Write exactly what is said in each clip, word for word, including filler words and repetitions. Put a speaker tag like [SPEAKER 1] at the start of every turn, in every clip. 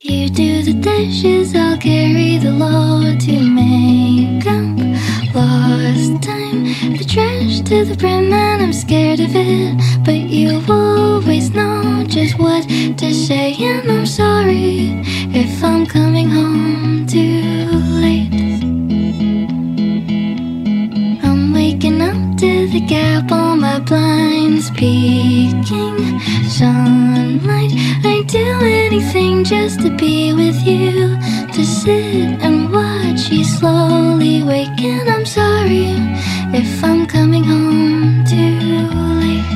[SPEAKER 1] You do the dishes, I'll carry the load to make up lost time. The trash to the brim and I'm scared of it, but you always know just what to say. And I'm sorry if I'm coming home too late. I'm waking up to the gap on my blinds peeking sunlight. I'd do anything just to be with you, to sit and watch you slowly wake. And I'm sorry if I'm coming home too late.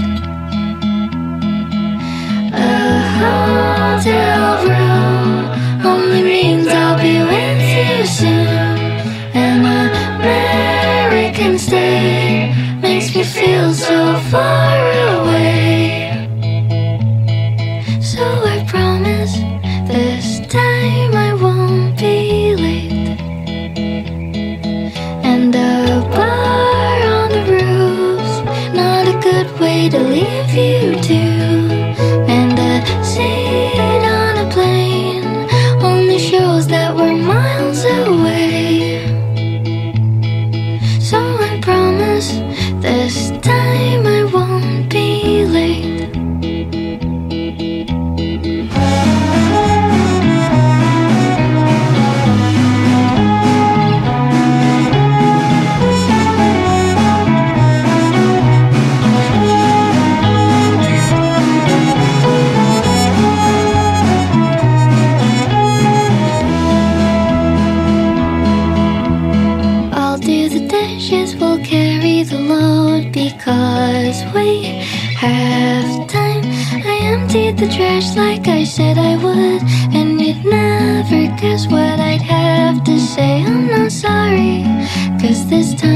[SPEAKER 1] A hotel room only means I'll be with you soon. An American state makes me feel so far away. So I promise this time I won't be late. And a bar on the roof's not a good way to leave you to. And a seat on a plane only shows that we're miles away. So I promise this time I won't be late. We'll carry the load because we have time. I emptied the trash like I said I would, and you'd never guess what I'd have to say. I'm not sorry, cause this time